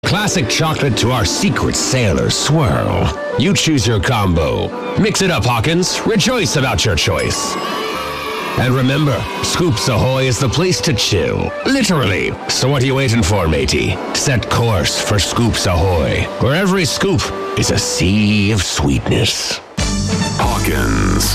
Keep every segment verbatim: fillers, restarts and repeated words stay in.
Classic chocolate to our secret sailor swirl. You choose your combo. Mix it up, Hawkins. Rejoice about your choice. And remember, Scoops Ahoy is the place to chill. Literally. So what are you waiting for, matey? Set course for Scoops Ahoy, where every scoop is a sea of sweetness. Hawkins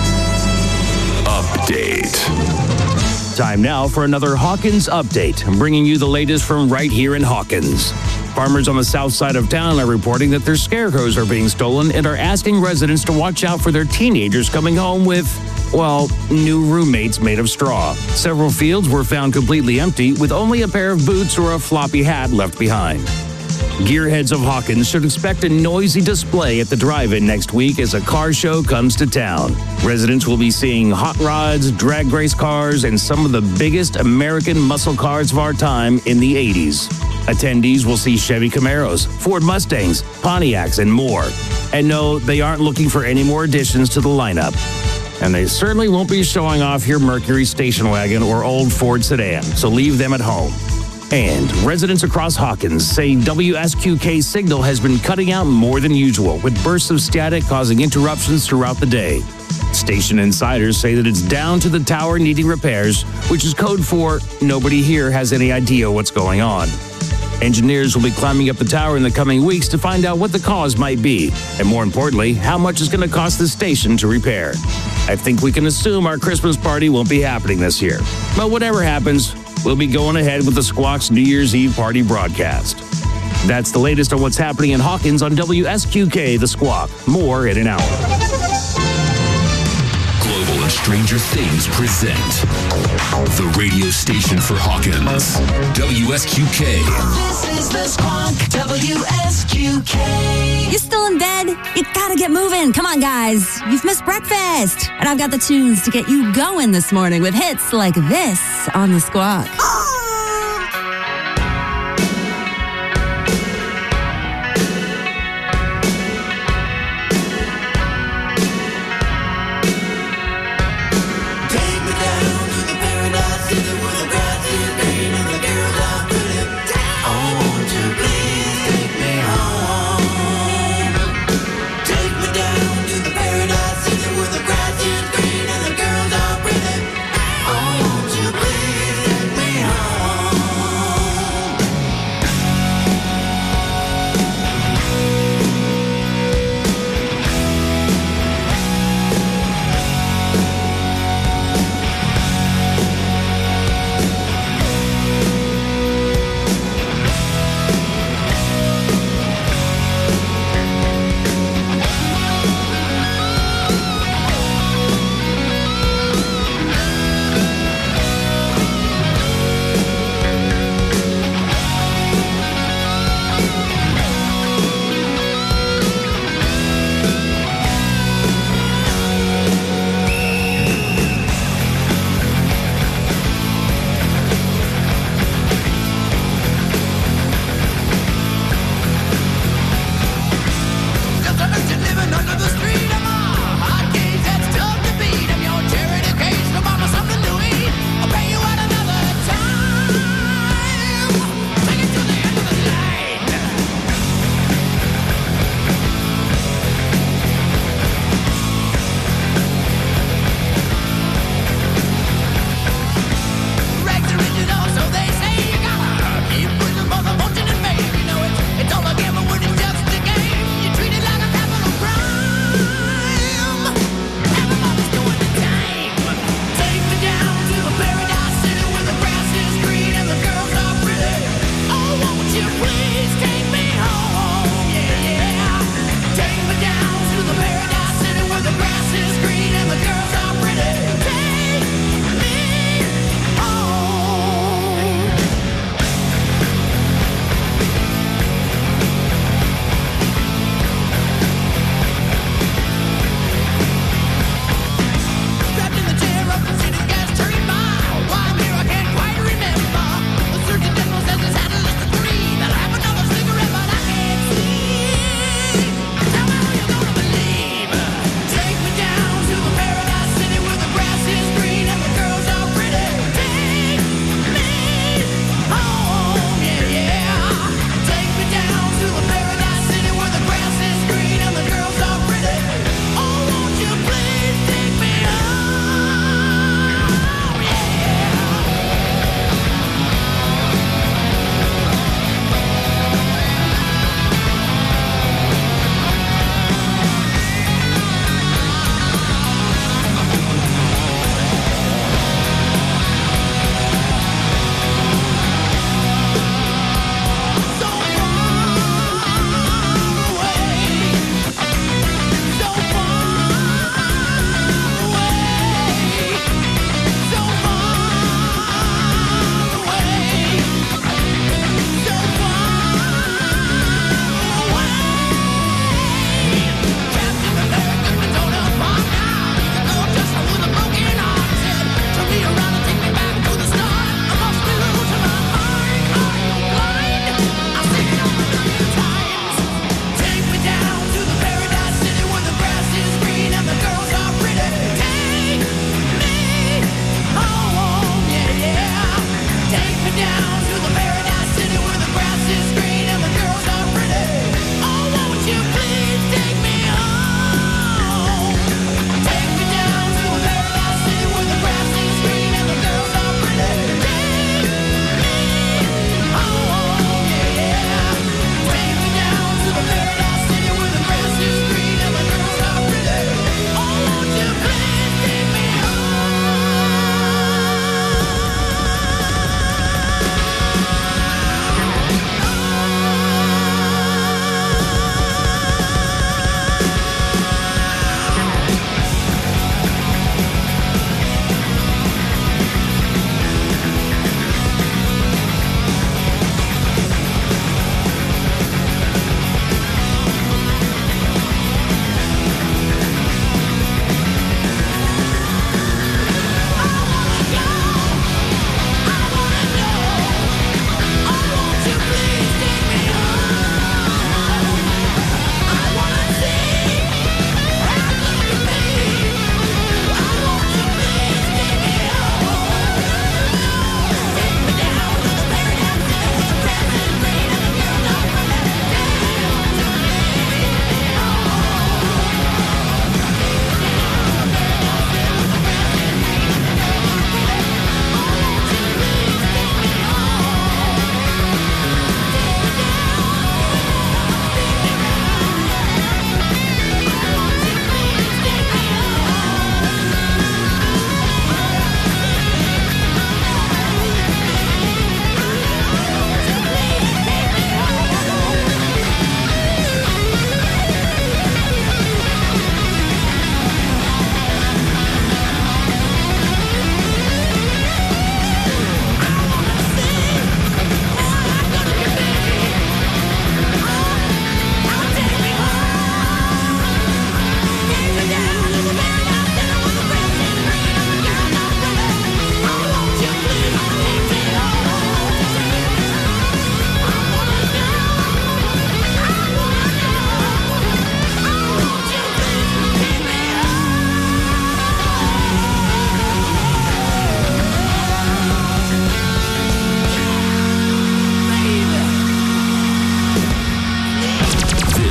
Update. Time now for another Hawkins Update, bringing you the latest from right here in Hawkins. Farmers on the south side of town are reporting that their scarecrows are being stolen and are asking residents to watch out for their teenagers coming home with, well, new roommates made of straw. Several fields were found completely empty, with only a pair of boots or a floppy hat left behind. Gearheads of Hawkins should expect a noisy display at the drive-in next week as a car show comes to town. Residents will be seeing hot rods, drag race cars, and some of the biggest American muscle cars of our time in the eighties. Attendees will see Chevy Camaros, Ford Mustangs, Pontiacs, and more. And no, they aren't looking for any more additions to the lineup. And they certainly won't be showing off your Mercury station wagon or old Ford sedan, so leave them at home. And residents across Hawkins say W S Q K signal has been cutting out more than usual, with bursts of static causing interruptions throughout the day. Station insiders say that it's down to the tower needing repairs, which is code for nobody here has any idea what's going on. Engineers will be climbing up the tower in the coming weeks to find out what the cause might be, and more importantly, how much it's going to cost the station to repair. I think we can assume our Christmas party won't be happening this year. But whatever happens, we'll be going ahead with the Squawk's New Year's Eve party broadcast. That's the latest on what's happening in Hawkins on W S Q K The Squawk. More in an hour. Global and Stranger Things present the radio station for Hawkins, W S Q K. This is the Squawk, W S Q K. You still in bed? You gotta get moving. Come on, guys. You've missed breakfast. And I've got the tunes to get you going this morning with hits like this on the Squawk. Take me home.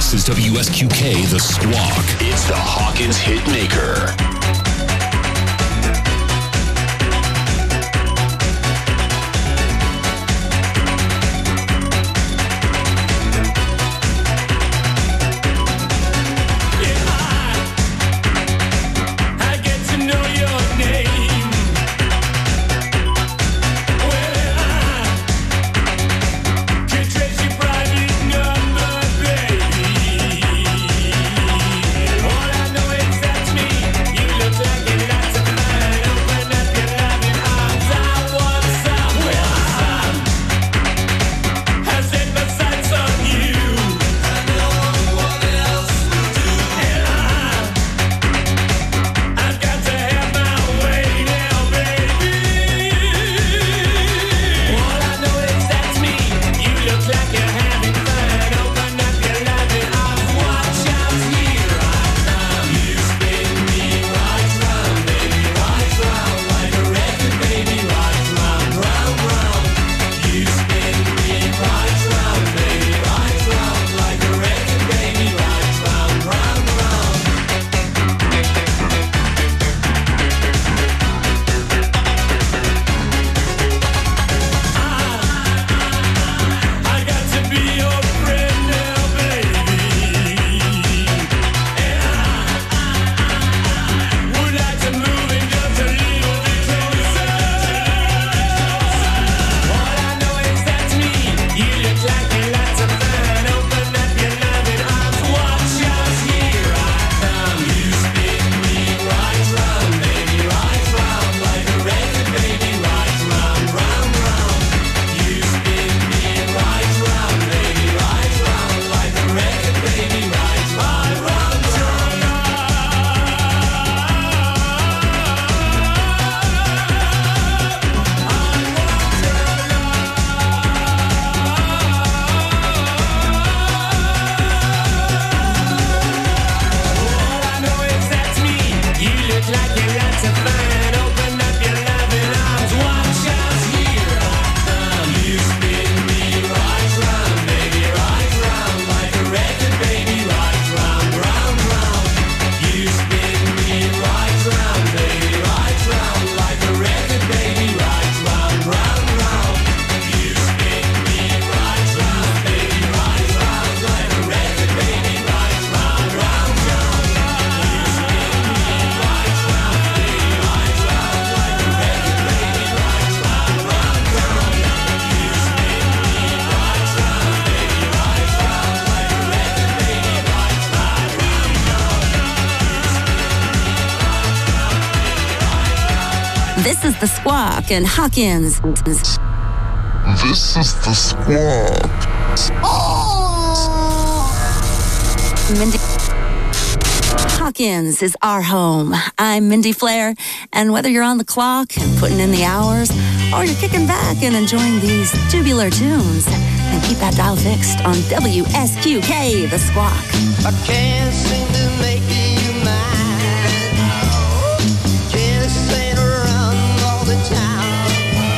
This is W S Q K, The Squawk. It's the Hawkins Hitmaker. This is The Squawk and Hawkins. This is The Squawk. Oh! Mindy Hawkins is our home. I'm Mindy Flair, and whether you're on the clock and putting in the hours, or you're kicking back and enjoying these tubular tunes, and keep that dial fixed on W S Q K, The Squawk. I can't seem to make you mine. Chasing around all the time.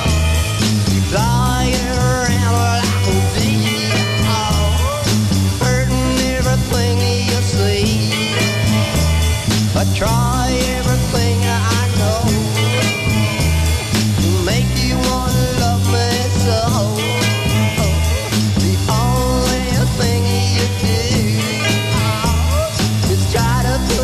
Flying around like a bee. Hurting everything you see. I try everything I know to make you want to love me so. The only thing you do is try to be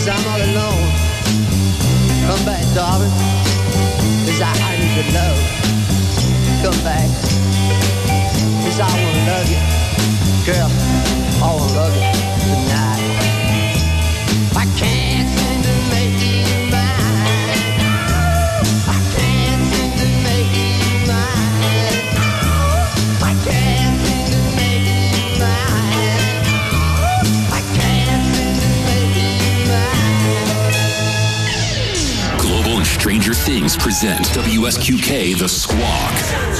'cause I'm all alone. Come back, darling, 'cause I, I need your love. Come back, 'cause I wanna love you. Girl, I wanna love you tonight. I can't seem to make you mine. I can't seem to make you mine. I can't seem to make you mine. I can't seem to make you mine. Global and Stranger Things present W S Q K The Squawk.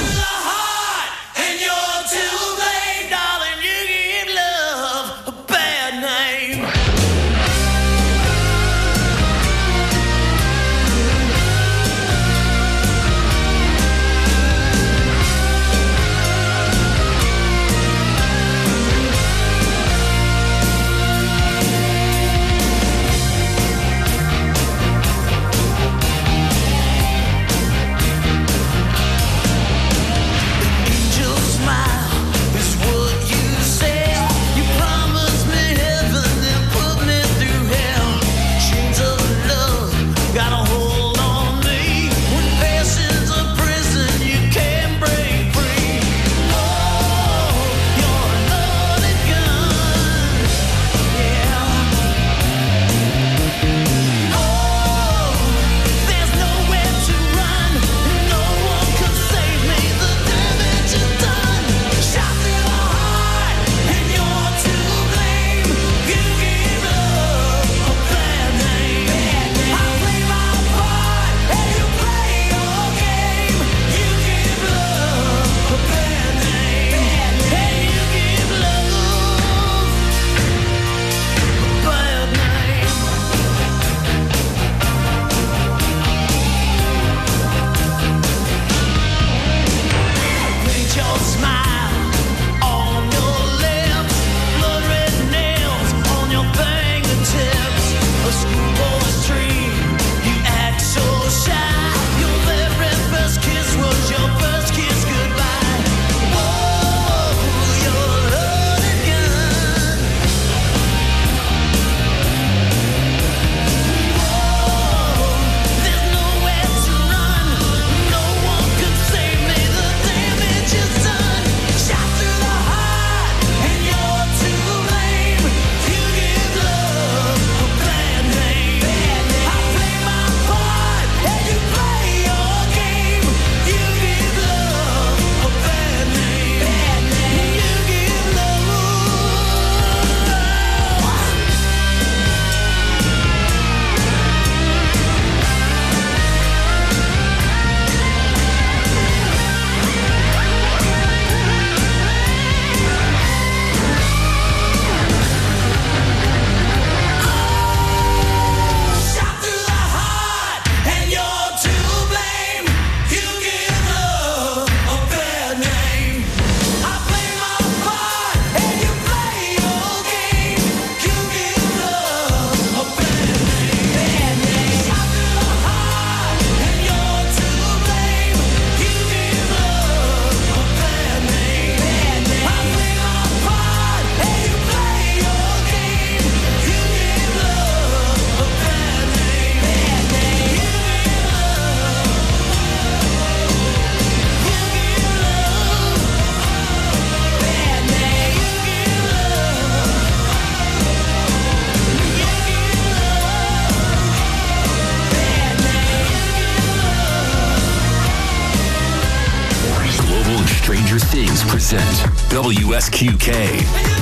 Present W S Q K.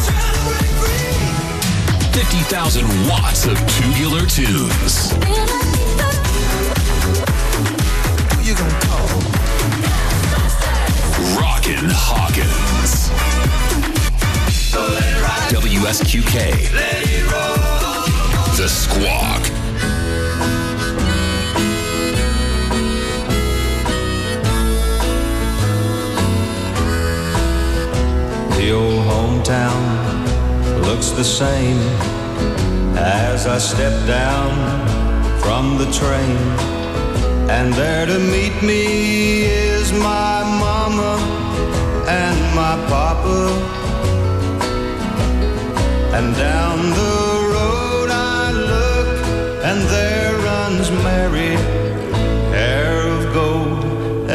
fifty thousand watts of tubular tunes. Who you gonna call? Rockin' Hawkins. W S Q K. The Squawk. The old hometown looks the same as I step down from the train, and there to meet me is my mama and my papa, and down the road I look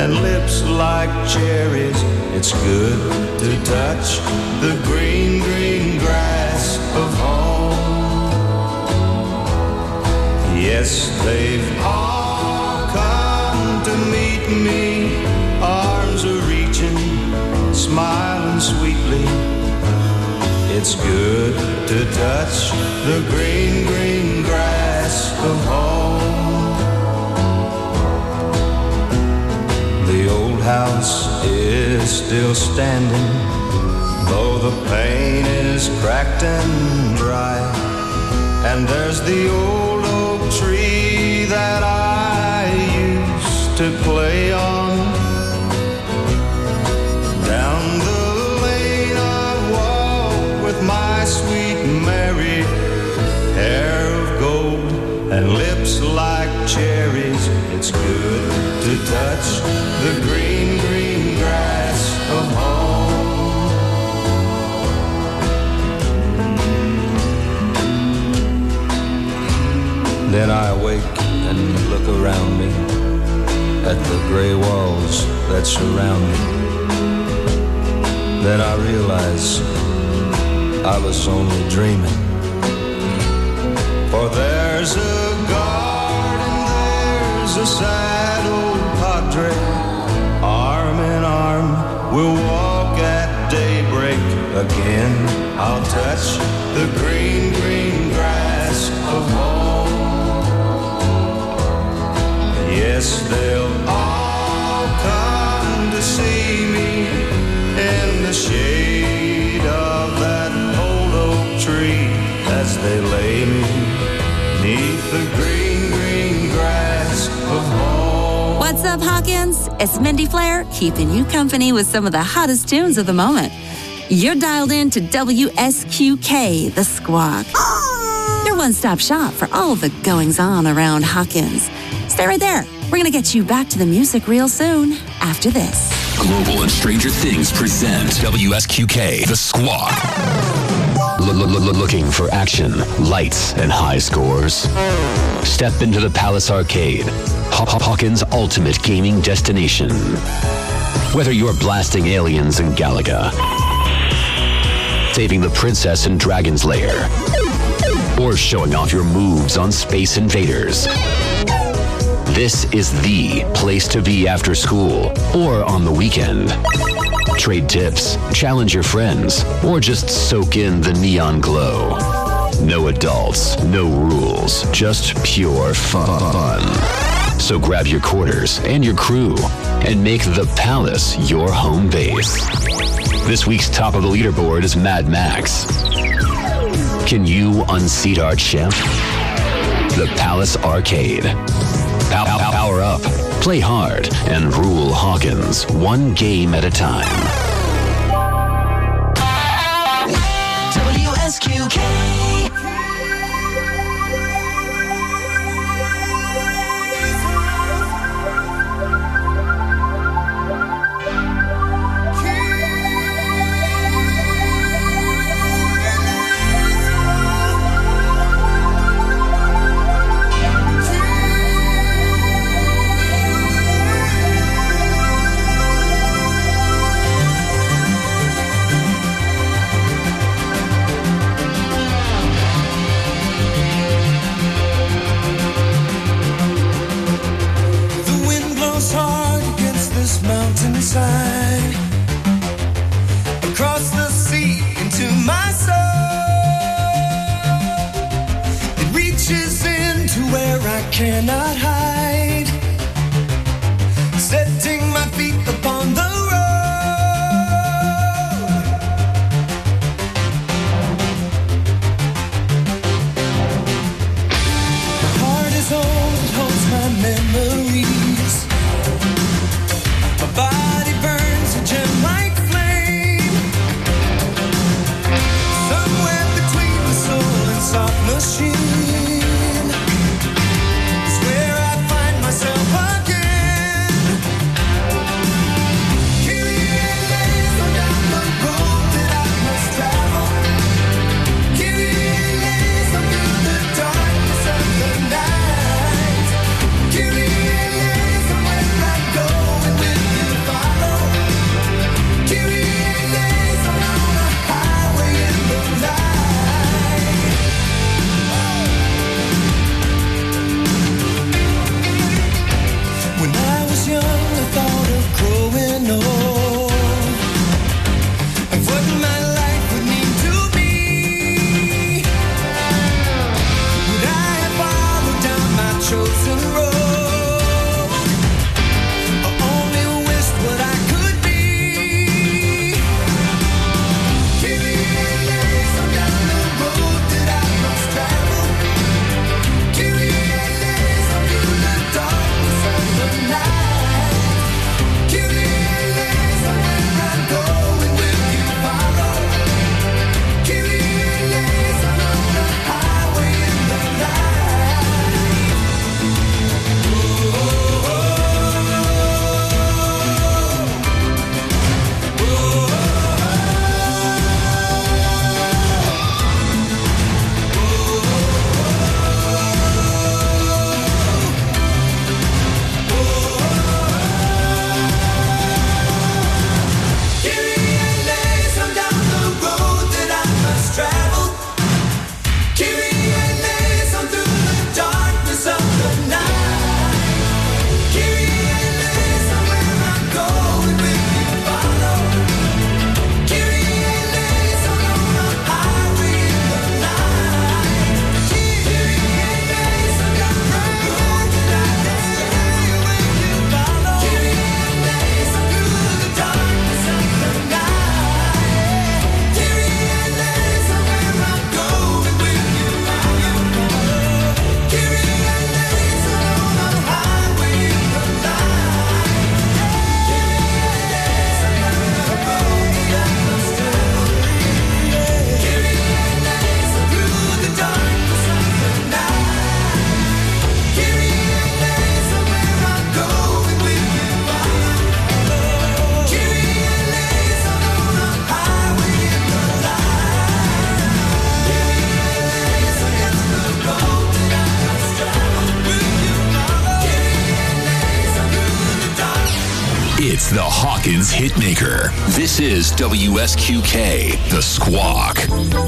and lips like cherries. It's good to touch the green, green grass of home. Yes, they've all come to meet me. Arms are reaching, smiling sweetly. It's good to touch the green, green grass of home. The old house is still standing, though the paint is cracked and dry. And there's the old oak tree that I used to play on. Down the lane I walk with my sweet Mary, hair of gold and lips like cherries. It's good to touch the green, green grass of home. Then I awake and look around me at the gray walls that surround me. Then I realize I was only dreaming. For there's a garden, there's a sad old padre. Arm in arm, we'll walk at daybreak. Again, I'll touch the green, green grass of home. Yes, they'll all come to see me in the shade of that old oak tree as they lay me neath the green, green grass of home. What's up, Hawkins? It's Mindy Flair, keeping you company with some of the hottest tunes of the moment. You're dialed in to W S Q K, The Squawk. Your one-stop shop for all the goings-on around Hawkins. Stay right there. We're going to get you back to the music real soon after this. Global and Stranger Things present W S Q K, The Squawk. Looking for action, lights, and high scores? Step into the Palace Arcade, Hawkins' ultimate gaming destination. Whether you're blasting aliens in Galaga, saving the princess in Dragon's Lair, or showing off your moves on Space Invaders, this is the place to be after school or on the weekend. Trade tips, challenge your friends, or just soak in the neon glow. No adults, no rules, just pure fun. So grab your quarters and your crew and make the Palace your home base. This week's top of the leaderboard is Mad Max. Can you unseat our champ? The Palace Arcade. Power up, play hard, and rule Hawkins one game at a time. W S Q K. Across the sea into my soul, it reaches into where I cannot hide, setting my feet upon the road. My heart is old, it holds my memories. My body burns a gem like flame, somewhere between the soul and soft machine is where I find myself again. Carrying lanes on down the road that I must travel, carrying lanes on through the darkness of the night, carrying lanes on where I'm going with It's the Hawkins Hitmaker. This is W S Q K, The Squawk.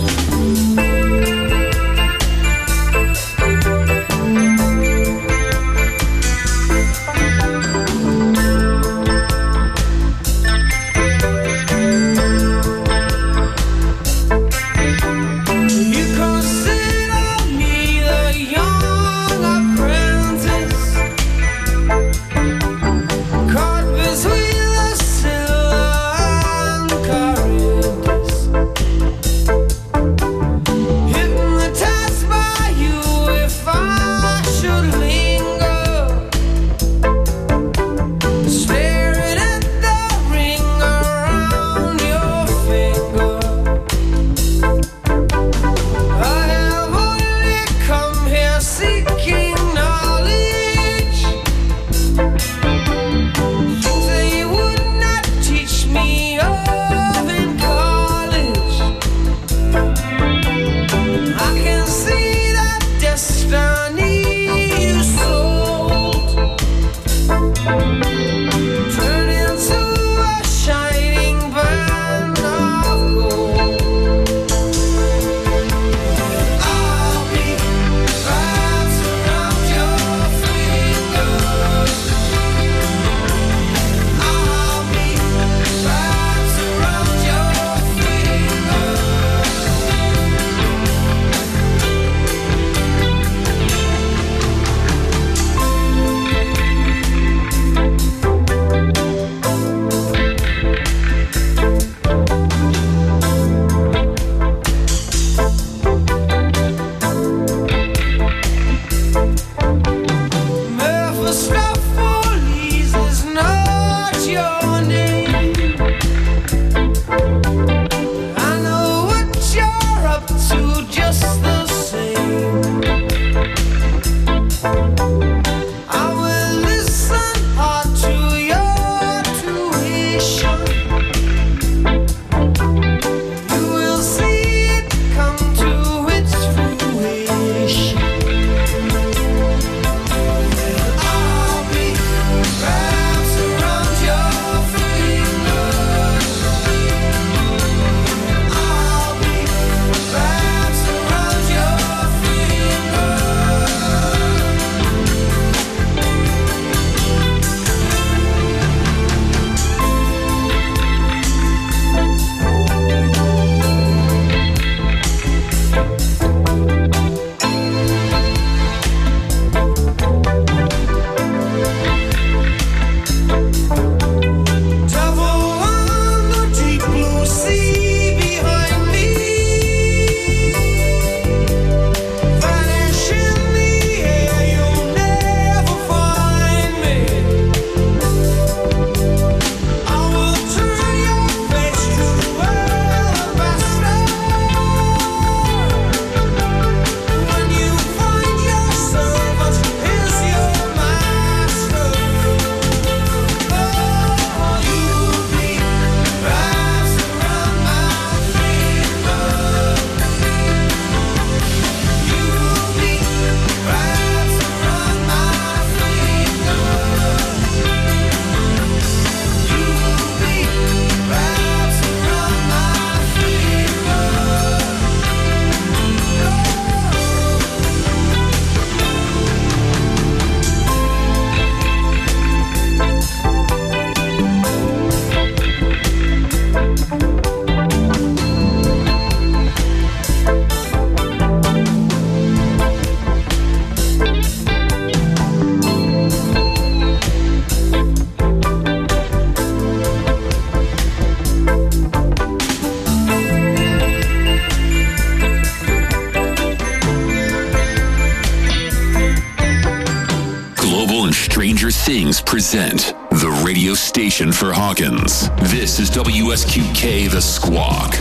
Stranger Things present the radio station for Hawkins. This is W S Q K The Squawk.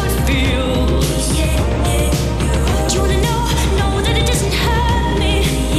Yeah, yeah. Do you wanna know? Know that it doesn't hurt me.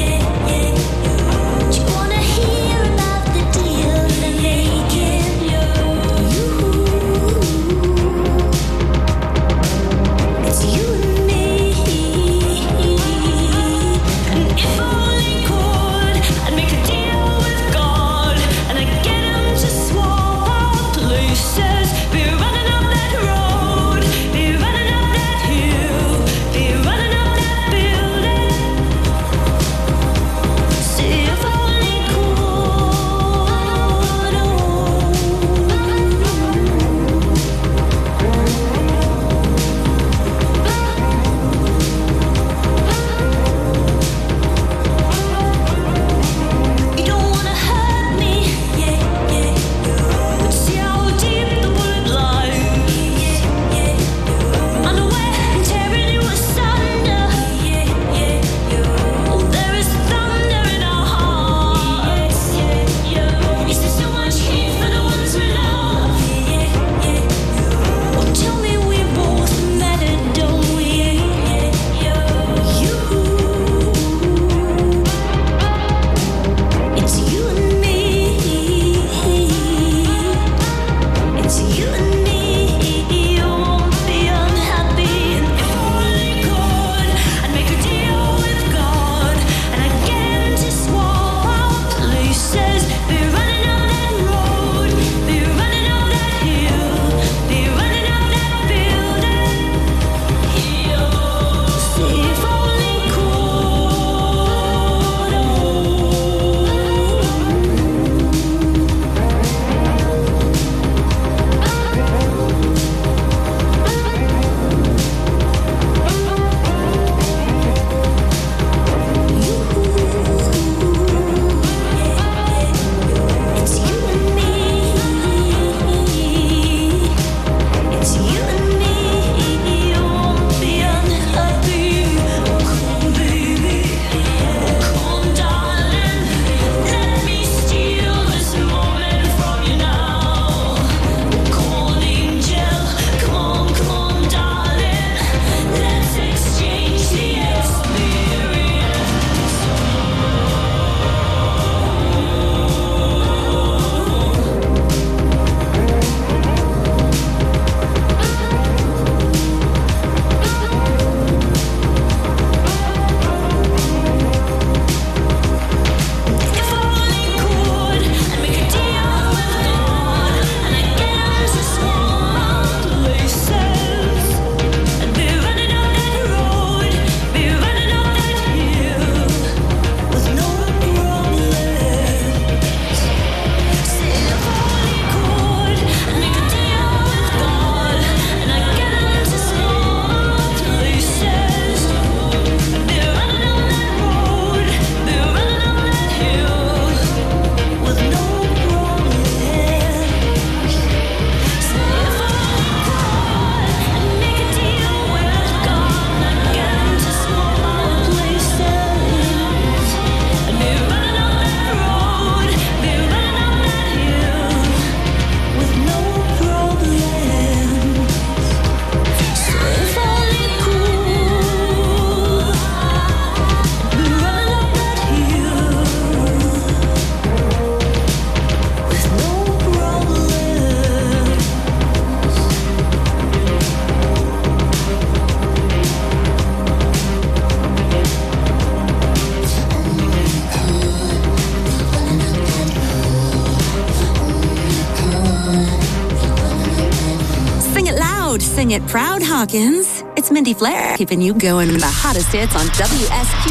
road. Sing it proud, Hawkins. It's Mindy Flair keeping you going in the hottest hits on W S Q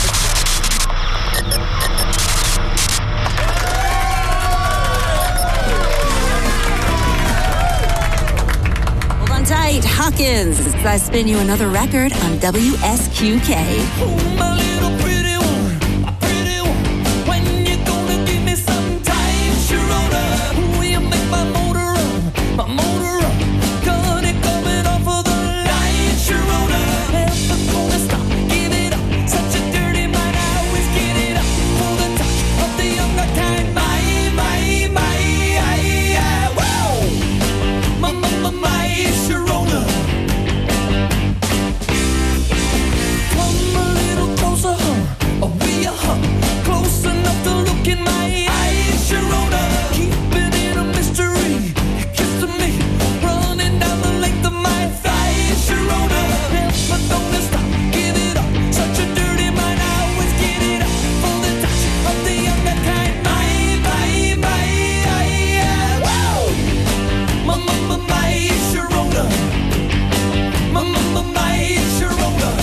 K. Hold on tight, Hawkins, as I spin you another record on W S Q K. Oh, my little pretty one, my pretty one. When you gonna give me some time, Sharona? Will you make my motor run, my motor run? Got it coming off of the line, Sharona. Never gonna stop, give it up. Such a dirty mind, I always get it up. For the touch of the younger kind, my, my, my, I, I, whoa. My, my, my, my, Sharona. Come a little closer, huh? Or will you, huh? Close enough to look in my eyes, Sharona. Keep it in a mystery. Kissing me, running down the length of my thighs, Sharona. Never gonna stop, give it up. Such a dirty mind, I always get it up. For the touch of the younger kind, my, my, my, I, I, whoa. My, my, my, my, Sharona. My, my, my, my, Sharona.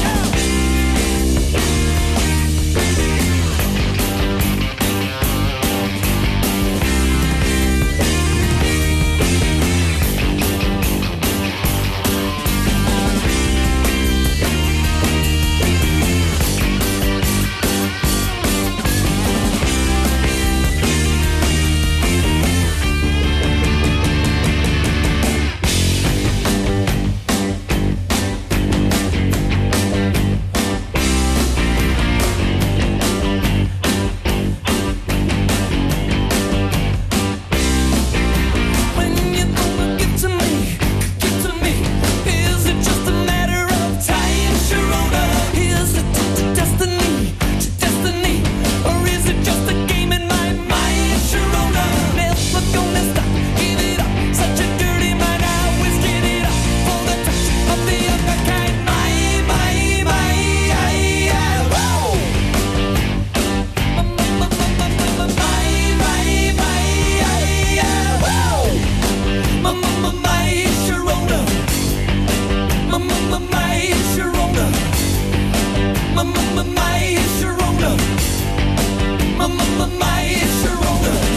When you gonna get to me, get to me? Is it just a matter of time, Sharona? Is it to destiny, to destiny? Or is it just a game in my mind, Sharona? Never gonna stop, give it up. Such a dirty mind, I always get it up. For the touch of the younger kind, my, my, my, I, I, whoa. My, my, my, my, my, my, my, my, I, I, whoa. My, my, my, my, Sharona. My, my, my, my, Sharona. My, my, my, my, Sharona. My, my, my, my, Sharona.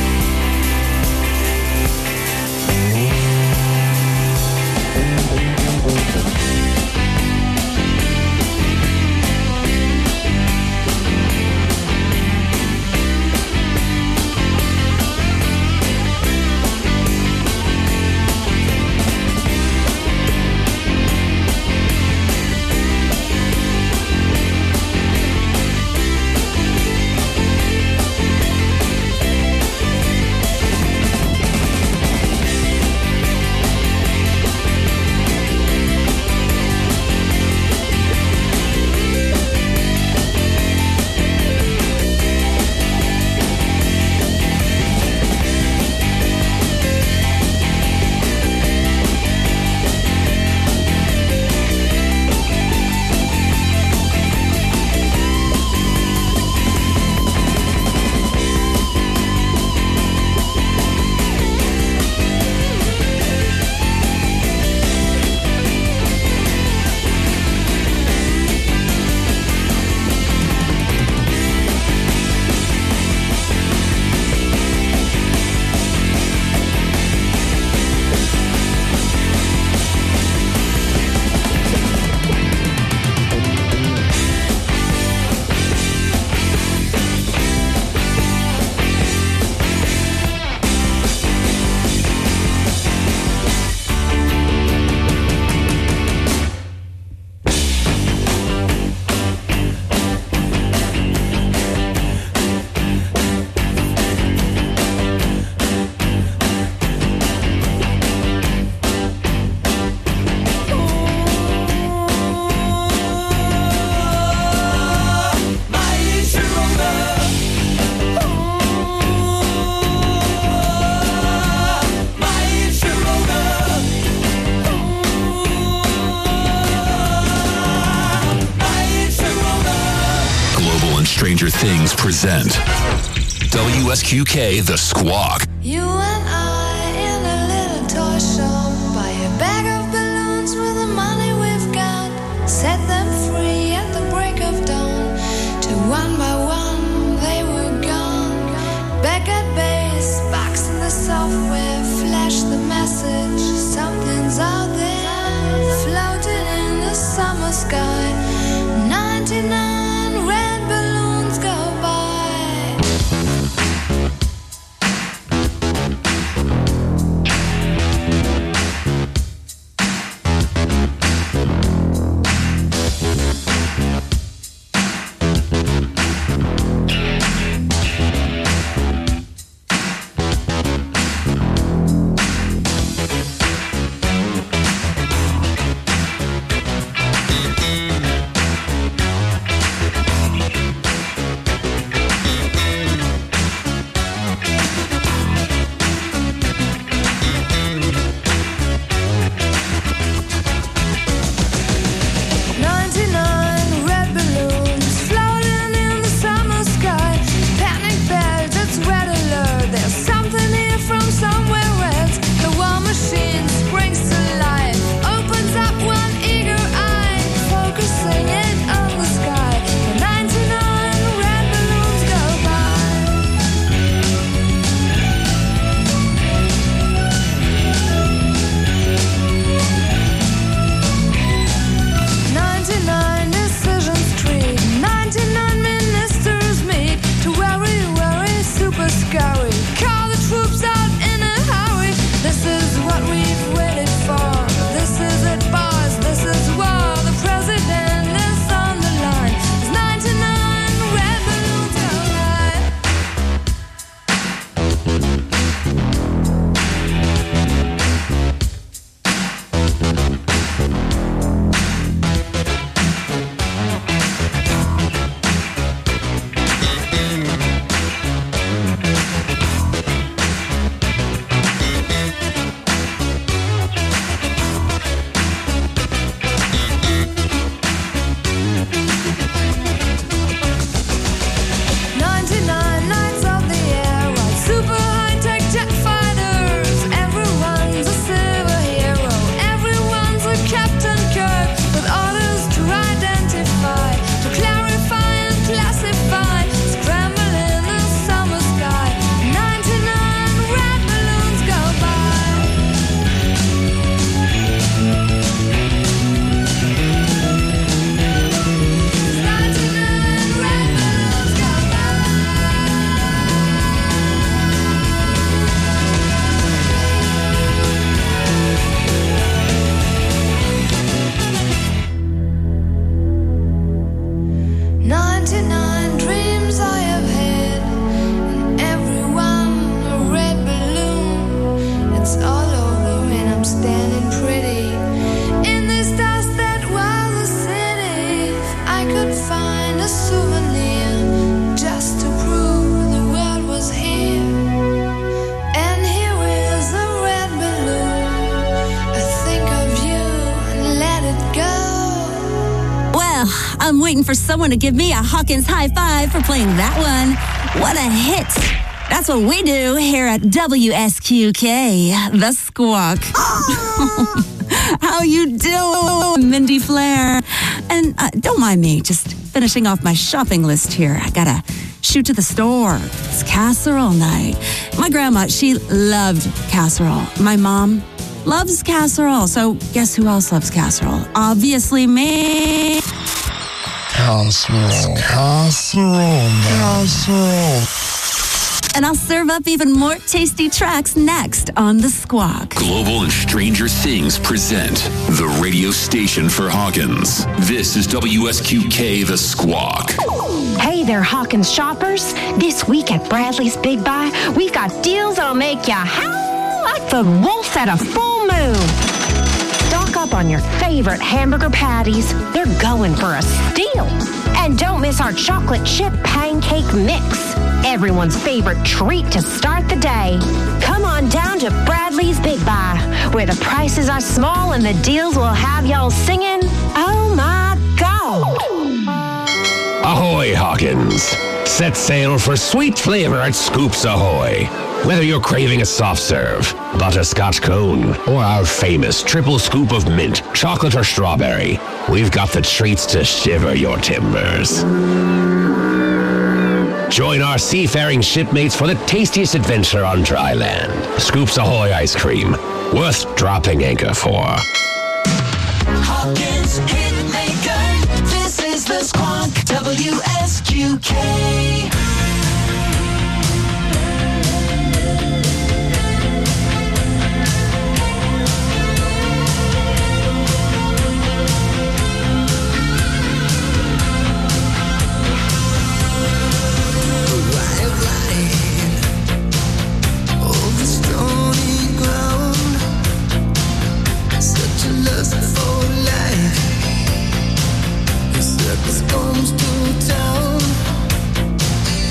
Stranger Things present W S Q K The Squawk. You and I in a little toy shop, buy a bag of I'm waiting for someone to give me a Hawkins high five for playing that one. What a hit. That's what we do here at W S Q K, The Squawk. How you doing, Mindy Flair? And uh, don't mind me, just finishing off my shopping list here. I gotta shoot to the store. It's casserole night. My grandma, she loved casserole. My mom loves casserole. So guess who else loves casserole? Obviously me. Casserole. Casserole. Casserole. And I'll serve up even more tasty tracks next on The Squawk. Global and Stranger Things present the radio station for Hawkins. This is W S Q K The Squawk. Hey there, Hawkins shoppers. This week at Bradley's Big Buy, we've got deals that'll make you howl like the wolf at a full moon. Stock up on your favorite hamburger patties. They're going for a steal. And don't miss our chocolate chip pancake mix, everyone's favorite treat to start the day. Come on down to Bradley's Big Buy, where the prices are small and the deals will have y'all singing, oh my God. Ahoy, Hawkins! Set sail for sweet flavor at Scoops Ahoy. Whether you're craving a soft serve, butterscotch cone, or our famous triple scoop of mint, chocolate or strawberry, we've got the treats to shiver your timbers. Join our seafaring shipmates for the tastiest adventure on dry land. Scoops Ahoy ice cream, worth dropping anchor for. Hawkins Hitmaker. This is The Squawk. W S Q K. Comes to town.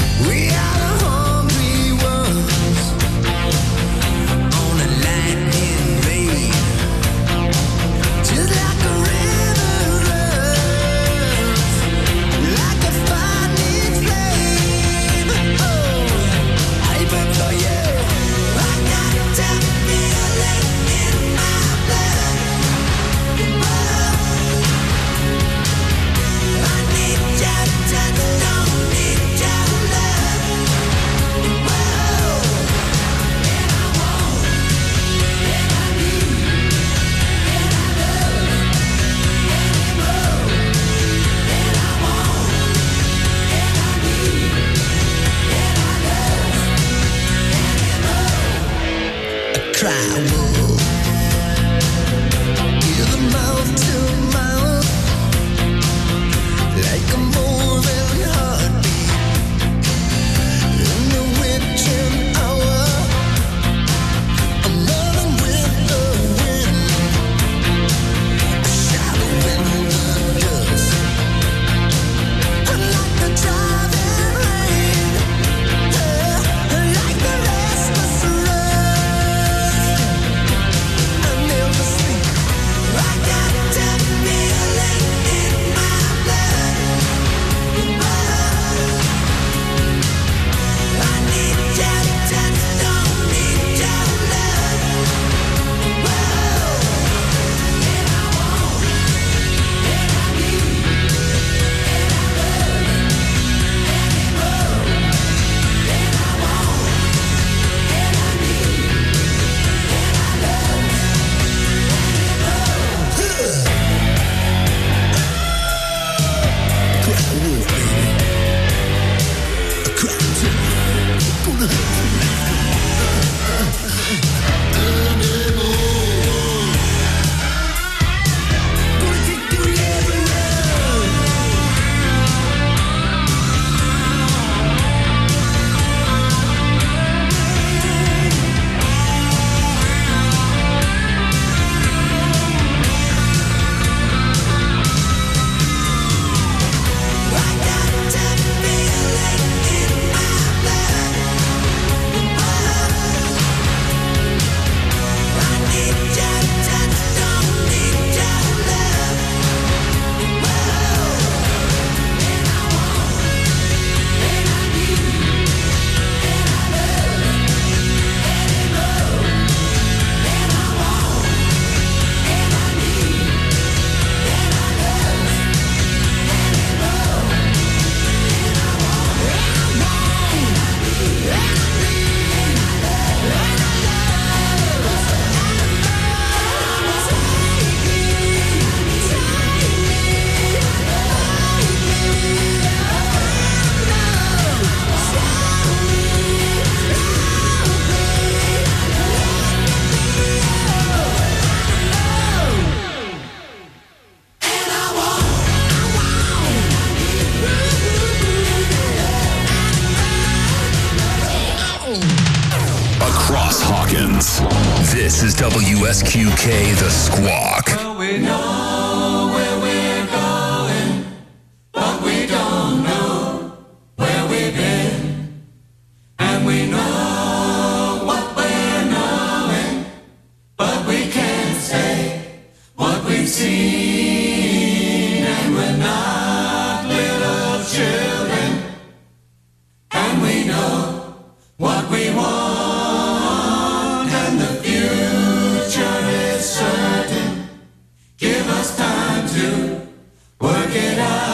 S Q K The Squawk. Well, we know where we're going, but we don't know where we've been. And we know what we're knowing, but we can't say what we've seen. And we're not little children, and we know what we want, and the future is certain. Give us time to work it out.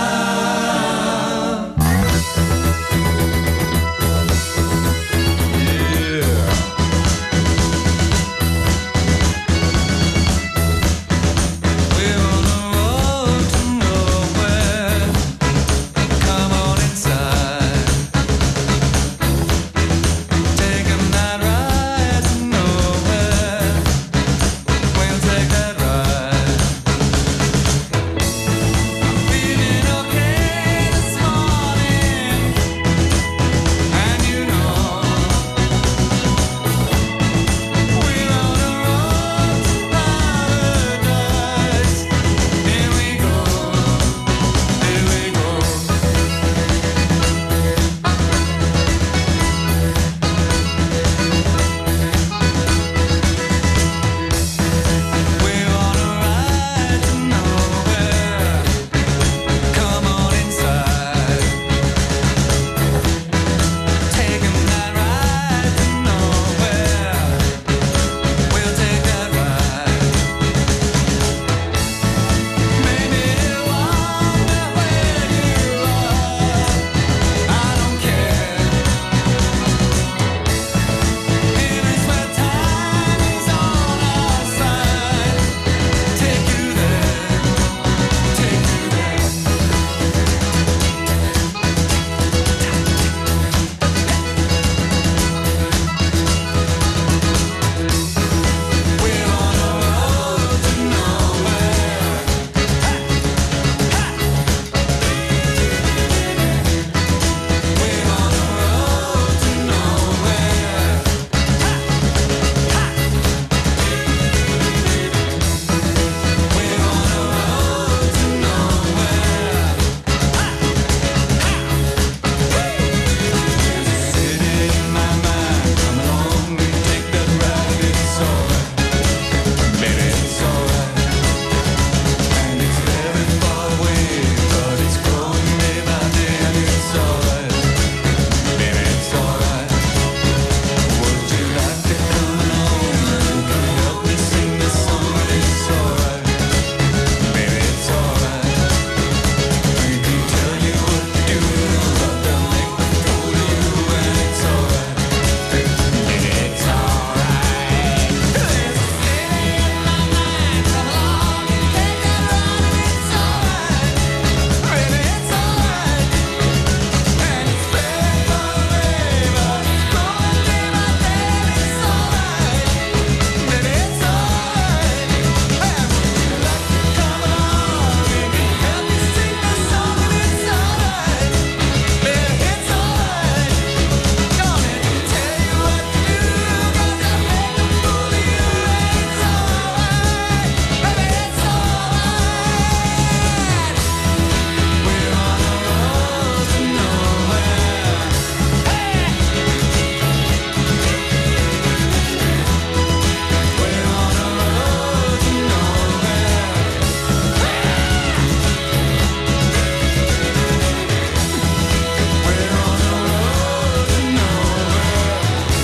We're on the road to nowhere. Come on inside. Take a night ride to nowhere. We'll take that ride. Feeling okay this morning, and you know we're on the road to paradise. Here we go, here we go. We're on a ride to nowhere. Come on inside. Take a night ride to nowhere. We'll take that ride. Maybe wonder where you are. I don't care. Here is where time is on our side. Take you there, take you there. We're on a road to nowhere. We're on a road to nowhere. We're on a road to nowhere. City in my mind, come along and take that ride. It's alright, baby, it's alright. And it's very far away, but it's growing day by day. And it's alright, baby, it's alright. Would you like to come along and help me sing this song? It's alright, baby, it's alright. We can tell you what to do, but they'll make me go to you. And it's alright, baby, it's alright. There's a city in my mind, come along and take that ride. It's alright, baby, it's alright. And it's very far away, but it's growing day by day. It's alright, baby, it's alright. And would you like to come along and help me sing this song? And it's alright, baby, it's alright. Don't let me tell you what to do, 'cause I'll make a fool of you. And it's alright, baby, it's alright. We're on a road to nowhere. Hey! We're on a road to nowhere. We're on a road to nowhere.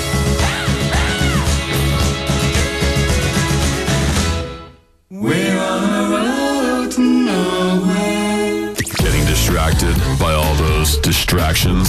We're on a road to nowhere. Getting distracted by all those distractions?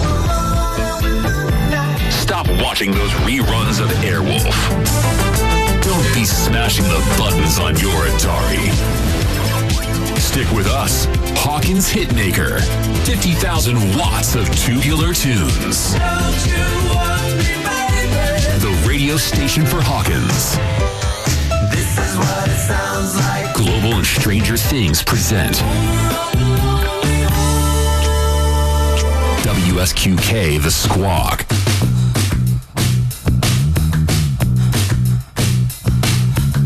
Stop watching those reruns of Airwolf. Don't be smashing the buttons on your Atari. Stick with us, Hawkins Hitmaker. fifty thousand watts of tubular tunes. Don't you want me, baby? The radio station for Hawkins. This is what it sounds like. Global and Stranger Things present W S Q K The Squawk.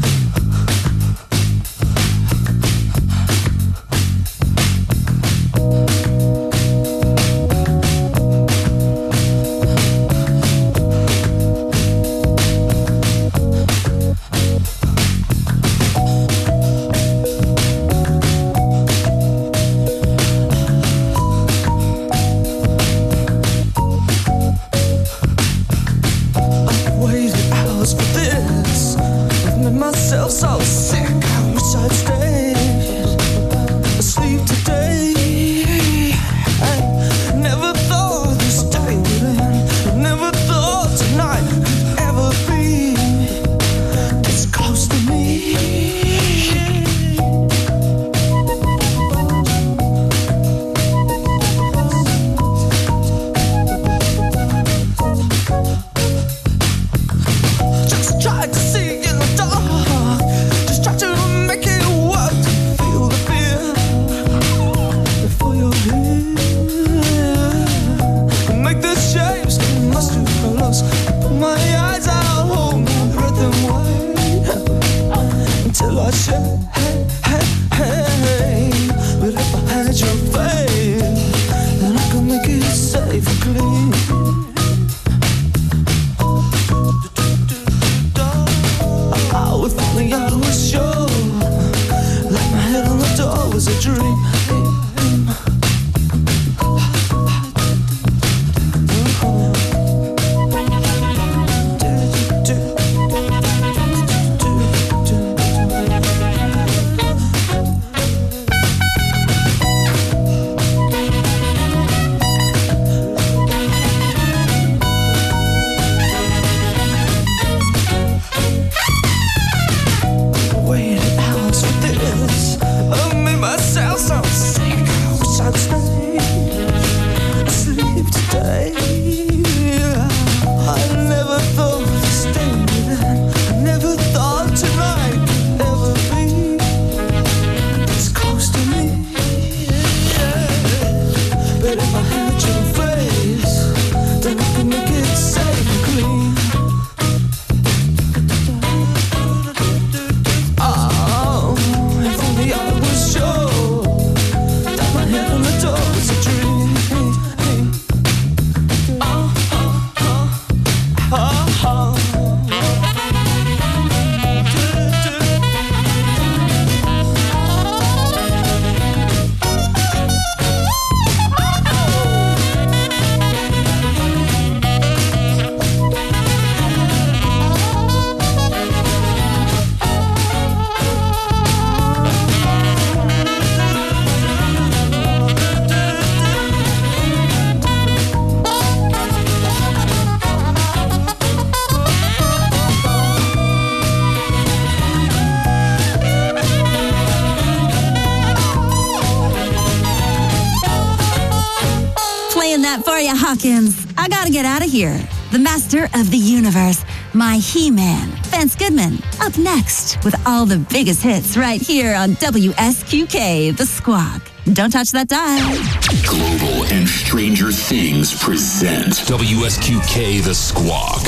that for you, Hawkins. I gotta get out of here. The master of the universe, my He-Man, Vance Goodman, up next with all the biggest hits right here on W S Q K, The Squawk. Don't touch that dial. Global and Stranger Things present W S Q K The Squawk.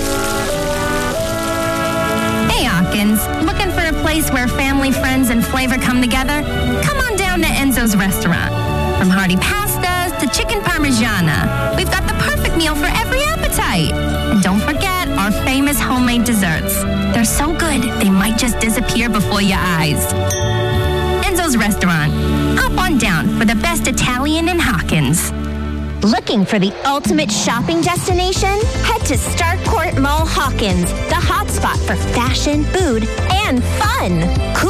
Hey, Hawkins. Looking for a place where family, friends, and flavor come together? Come on down to Enzo's Restaurant. From hearty pastas to chicken parmigiana, we've got the perfect meal for every appetite. And don't forget our famous homemade desserts. They're so good, they might just disappear before your eyes. Enzo's Restaurant. Hop on down for the best Italian in Hawkins. Looking for the ultimate shopping destination? Head to Starcourt Mall Hawkins, the hotspot for fashion, food, and fun. Cool